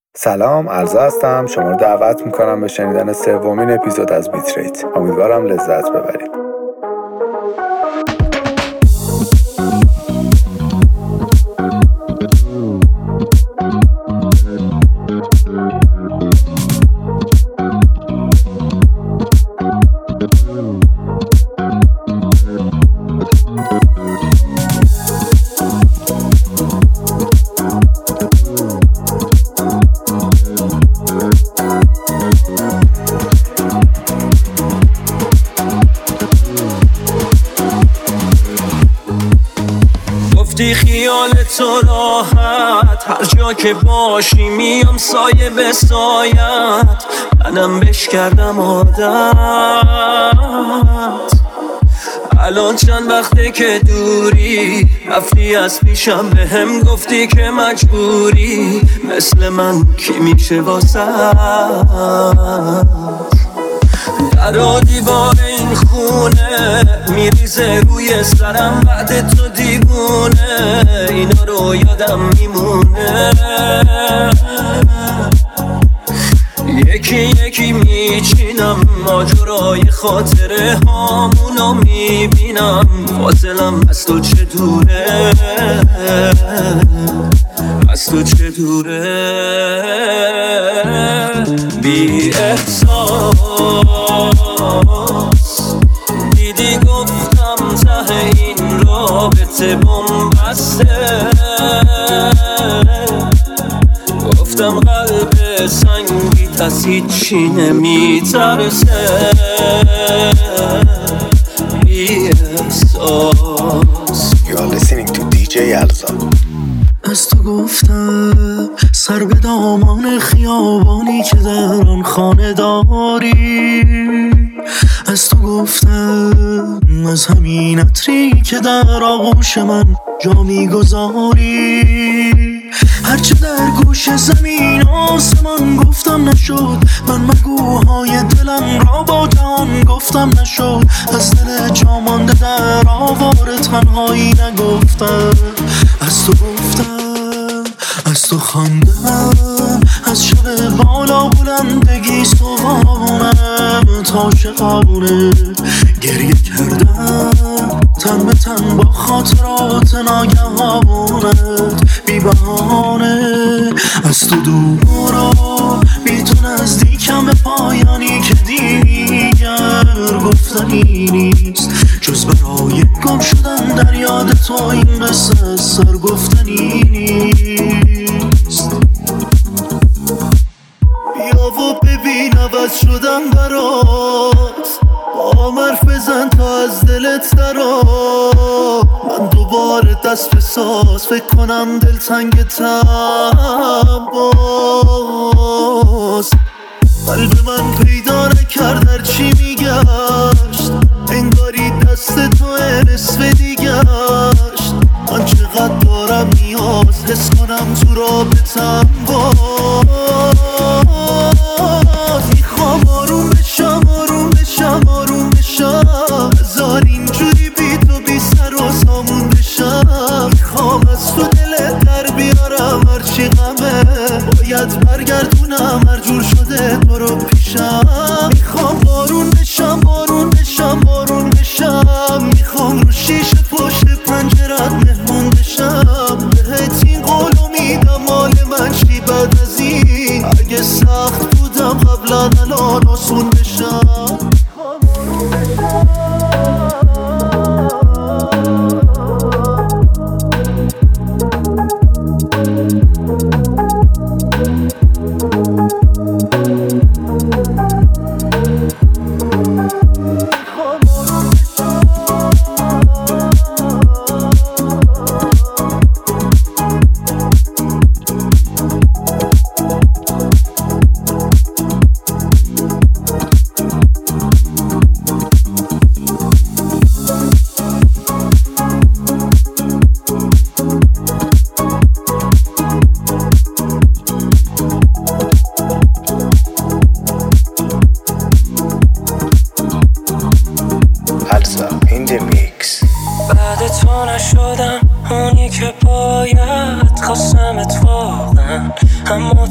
سلام، عرضه هستم. شما رو دعوت میکنم به شنیدن سومین اپیزود از بیتریت. امیدوارم لذت ببرید. گفتی خیال تو راحت، هر جا که باشی میام سایه به سایت، منم بش کردم عادت. الان چند وقته که دوری، رفتی از پیشم بهم گفتی که مجبوری، مثل من کی میشه واسه در و دیوار این خونه میریزه روی سرم، بعد تو دیوونه اینا رو یادم میمونه. یکی یکی میچینم ماجرای خاطره هامونو میبینم، فاصلم از تو چه دوره، از تو چه دوره. بی احساس دیدی گفتم ته این رابطه بنبسته، گفتم قلب سنگیت از هیچی نمیترسه. بی احساس. You are listening to DJ Alza. از تو گفتم سر به دامان خیابانی که در آن خانه داری، از تو گفتم از همین عطری که در آغوش من جا میگذاری. هرچه در گوش زمین آسمان گفتم نشد، من مگوهای دلم را با جان گفتم نشد، از دل جا مانده در آوار تنهایی نگفتم. از تو گفتم، از تو خواندم، از شب بالا بلندگی صبحانم تا شقابونه گریه کردم، تن به تن با خاطرات ناگهانت بی بهانه. از تو دورا بی تو نزدیکم به پایانی که دیگر گفتنی نیست، جز برای گم شدن در یاد تو این قصه سر گفتنی نیست. بیا و ببین عوض شدم برات، با حرف بزن تا از دلت درا، من دوباره دست به ساز فکر کنم دلتنگتم باز. قلب من پیدا نکرد هرچی میگشت، انگاری دست تو نصف دیگشت. من چقدر دارم نیاز حس کنم تو رابطم باز. میخوام آروم بشم آروم بشم آروم بشم، هزار اینجوری بی تو بی سر و سامون بشم. میخوام از تو دلت در بیارم هرچی غمه، باید برگردونم هر جور شده تو رو پیشم. میخوام بارون بشم بارون بشم بارون بشم، میخوام رو شیشه پشت پنجرت مهمون بشم. بهت این قولو میدم مال من چی بعد از این، اگه سخت بودم قبلا الان آسون بشم.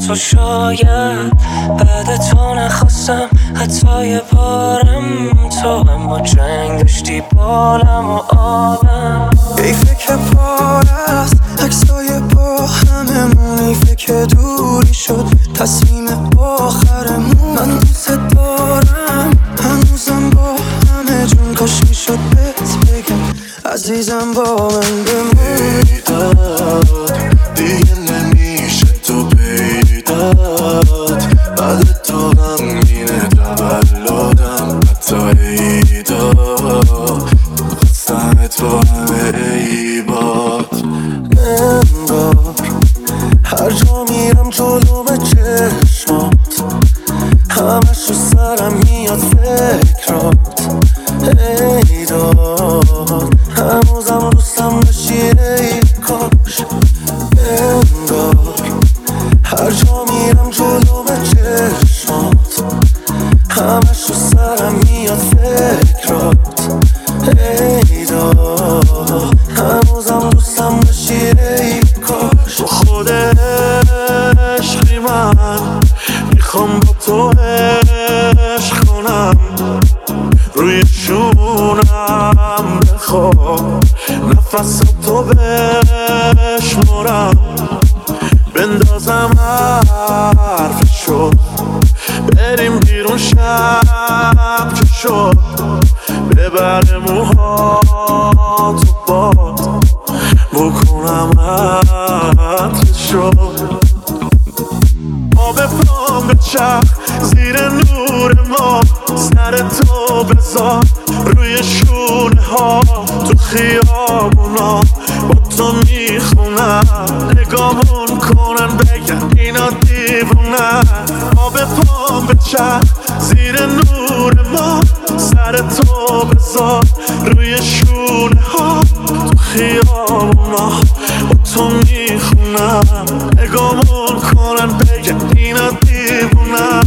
تو شاید بعد تو نخواستم حتی یه بارم تو، اما جنگ داشتی بالم و آبم. حیفه که پاره است عکسای با هممون، حیفه که دوری شد تصمیم آخرمون. من دوست دارم هنوزم با همه جون، کاش میشد بهت بگم عزیزم با من بمون. دیگه نمیشه تو پیدات، بعد تو غمگینه تولدم حتی عیدا، خواستمت با همه عیبات. انگار هر جا میرم جلو به چشمات، همش رو سرم میاد فکرات. ای داد هنوزم دوستم داشتی ای کاش. انگار هر جا میرم جلو به چشمات، همش رو سرم میاد فکرات. ای داد هنوزم دوستم داشتی ای کاش. تو خود عشقی من میخوام با تو عشق کنم، روی شونم بخواب نفس تو بشمارم، بندازم حرفشو بریم بیرون شب که شد، ببر موهاتو باد بکنم عطرشو. آب پام به چرخ زیر نور ما، سر تو بذار روی شونه ها، تو خیابونا با تو میخونن، نگامون کنن بگن اینا دیوونن. آب پام به چرخ زیر نور ما، سر تو بذار روی شونه ها، تو خیابونا با تو میخونن، نگامون کنن بگن اینا دیوونن.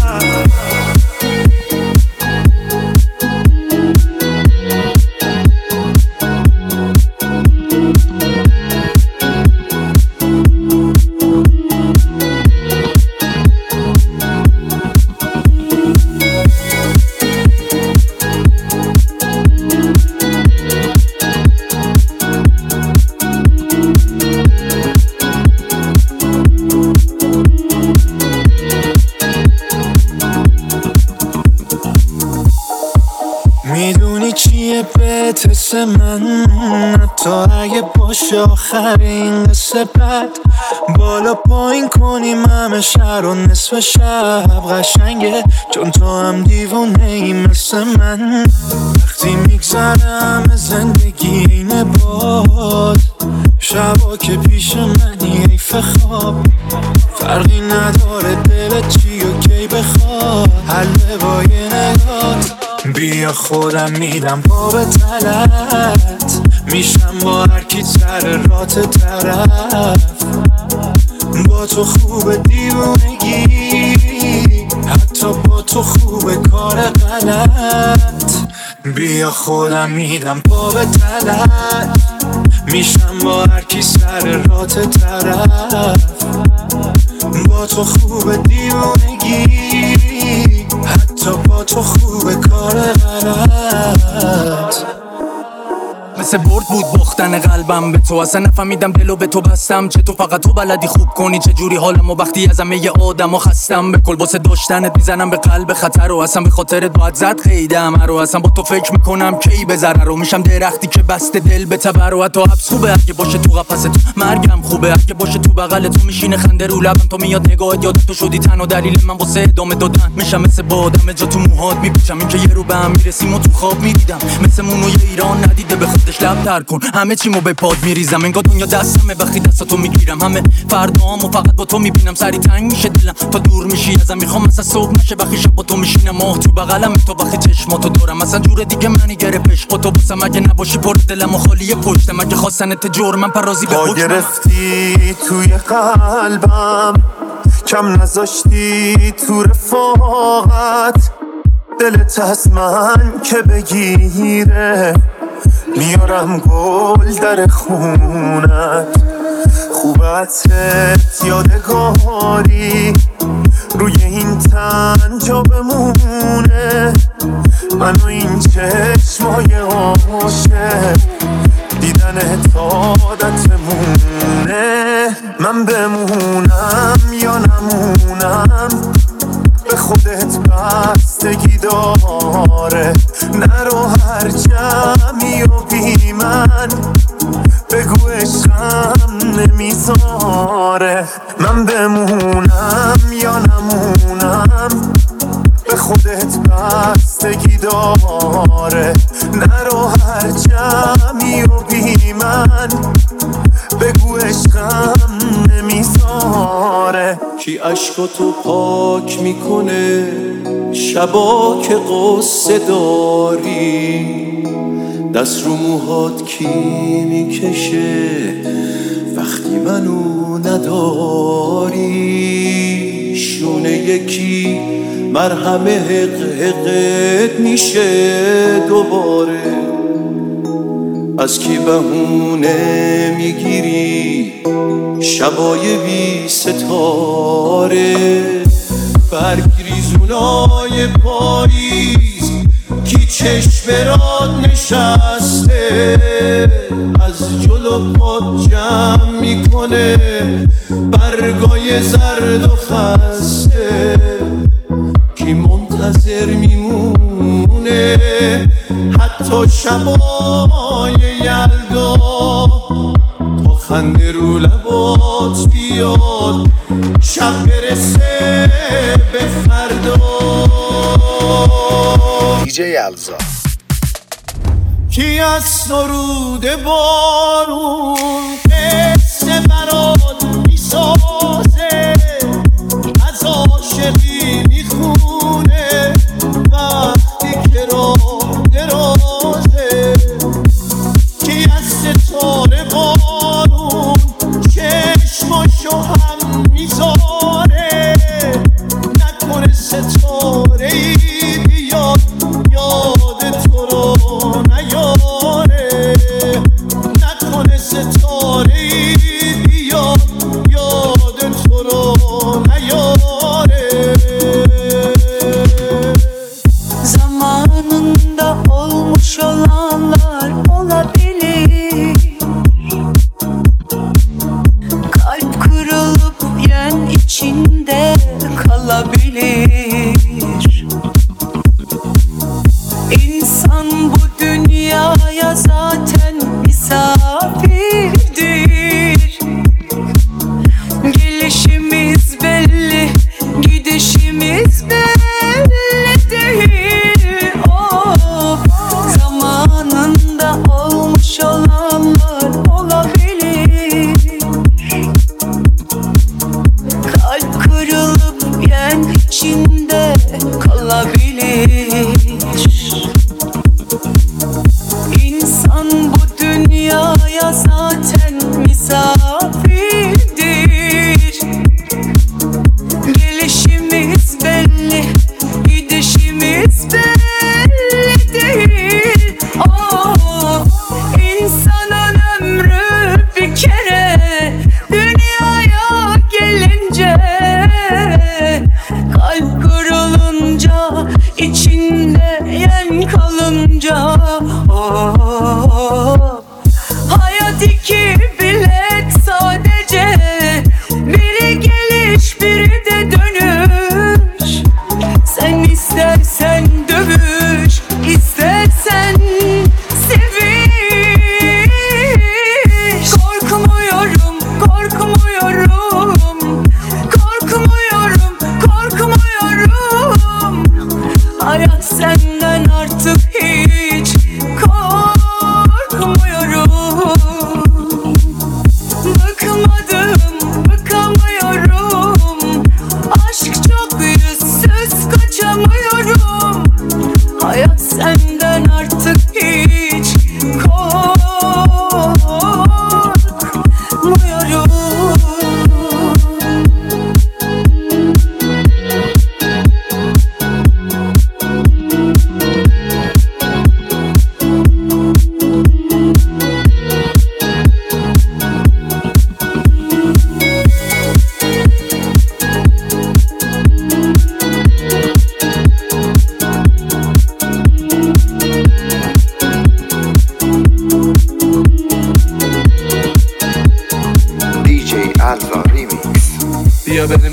میدونی چیه بهت حس من، حتی اگه باشه آخرین قصه بد، بالا پایین کنیم همه شهر و نصف شب قشنگه، چون تو هم دیوونه ای مثل من. وقتی میگذره همه زندگی اینه باد، شبا که پیش منی حیف خواب، فرقی نداره دلت چی و کی بخواد، حل با یه نگات. بیا خودم میدم پا به تلت، میشم با هر کی سر رات طرف، با تو خوب دیوونگی، حتی با تو خوب کار غلط. بیا خودم میدم پا به تلت، میشم با هر کی سر رات طرف، با تو خوب دیوونگی، حتی با تو خوب کار غلط. مثل برد بود باختن قلبم به تو، اصلا نفهمیدم دلو به تو بستم، چه تو فقط تو بلدی خوب کنی چه جوری حالمو وقتی از همه آدمو خستم. به کل واسه داشتنت میزنم به قلب خطر و اصلا به خاطرت باید زد خیدم رو، اصلا با تو فکر میکنم کی بذره رو، میشم درختی که بسته دل به تبر و حتی حبس خوبه اگه باشه تو قفس تو، مرگم خوبه اگه باشه تو بغل تو، میشینه خنده رو لبم تو میاد نگاهت یاد تو شدی تنها دلیل من واسه ادامه دادن، میشم مثل بادم جا تو موهات میپیچم، این که یه رو به هم میرسیم و تو خواب میدیدم، مثل مونو یه ایران ندیده به خودش لب تر کن، همه چیمو به پاد میریزم، انگار دنیا دستمه وقتی دستاتو میگیرم، همه فردامو فقط با تو میبینم، سری تنگ میشه دلم تا دور میشی ازم، میخوام مثلا صبح نشه وقتی شب با تو میشینم، ماه تو بغلم تو وقتی چشماتو دارم، مثلا جور دیگه منی گرفت عشق تو بسم، اگه نباشی پر دلم و خالی پشتم، اگه خواستنت جرمم پرازی به حکمم، گرفتی توی قلبم کم نذاشتی تو رفاقت، دلت از من که بگیره میارم گل در خونت، خوبتت یادگاری جا بمونه، من و این چشمای عاشق دیدن عادتمونه. من بمونم یا نمونم به خودت بستگی داره، نرو هر جمعی و بی من بگو عشقم نمیذاره. من بمونم یا نمونم به خودت بستگی داره، نرو هر جمعی و بی من بگو عشقم نمیذاره. کی عشقاتو پاک میکنه شبا که قصه داری، دست رو موهات کی میکشه وقتی منو نداری، شونه یکی مرهم حقت میشه دوباره. از کی بهونه میگیری شبای بی ستاره، برگریزونای پاییز کی چشم راد نشسته، از جلو پات جمع میکنه برگای زرد و خسته. کی منتظر میمونه حتی شبای یلدا، تا خنده رو لبات بیاد شب برسه به فردا. دیجی یلزا. کی از سرود بارون قصه برات میسازه، از عاشقی میخونه وقتی که راه درازه. کی از ستاره بارون چشماشو هم میذاره، نکنه ستاره ای بیاد یاد تو رو نیاره، نکنه ستاره ای بیاد یاد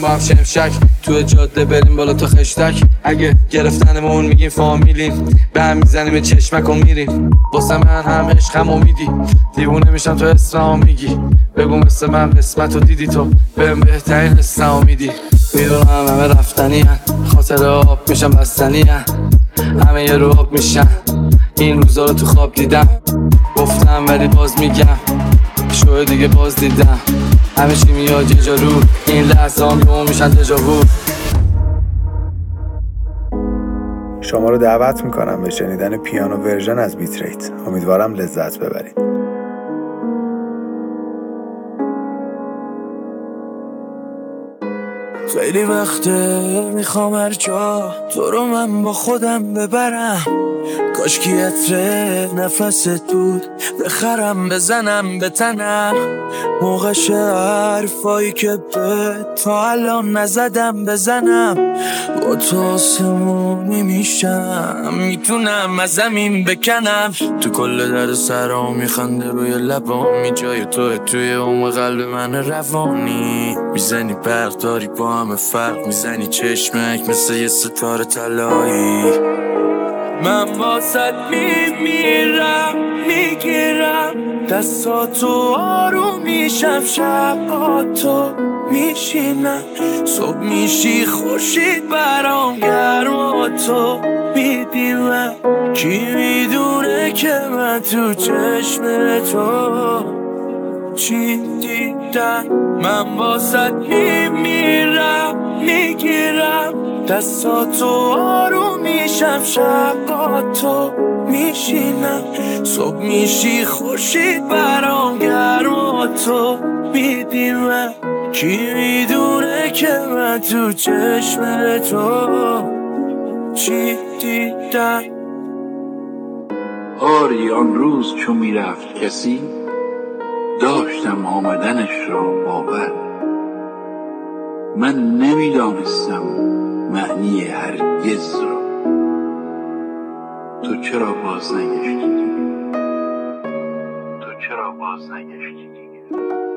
هم شمشک تو جاده بریم بالا تا خشتک. اگه گرفتنمون میگیم فامیلیم، به هم میزنیم چشمک و میریم. واسه من هم عشقم امیدی، دیوونه میشم تو اسمم میگی. بگو مثل من قسمتو دیدی تو، بهم بهترین اسمم میدی. میدونم همه رفتنی هن، خاطر آب میشم بستنی هن. همه یه رو آب میشن، این روزا رو تو خواب دیدم. گفتم ولی باز میگم، شوه دیگه باز دیدم. همه چی میاد یه جا رو، این لحظه هم یهو میشن دژاوو. شما رو دعوت میکنم به شنیدن پیانو ورژن از بیتریت. امیدوارم لذت ببرید. خیلی وقته میخوام هر جا تو رو من با خودم ببرم. کاش کی عطر نفست بود بخرم بزنم به تنم. موقعش حرفایی که به تا الان نزدم بزنم. با تو آسمونی میشم، میتونم از زمین بکنم. تو کل درد سرام میخنده روی لبامی، جای توی اون قلب من روانی. میزنی برق داری با همه فرق، میزنی چشمک مثل یه ستاره طلایی. من واسط میمیرم، میگیرم دستاتو آروم میشم. شب با تو میشینم، صبح میشی خورشید برام گرم و تو میدیمم. کی میدونه که من تو چشم تو چی دیدم. من واسط میمیرم، میگیرم دستاتو آروم میشم. شب با تو میشینم، صبح میشی خورشید برام گرم و تو میدیمم. کی میدونه که من تو چشم تو چی دیدم. آری آن روز چون میرفت کسی، داشتم آمدنش را باور. من نمیدانستم معنی هرگز را، تو چرا باز نگشتی دیگه؟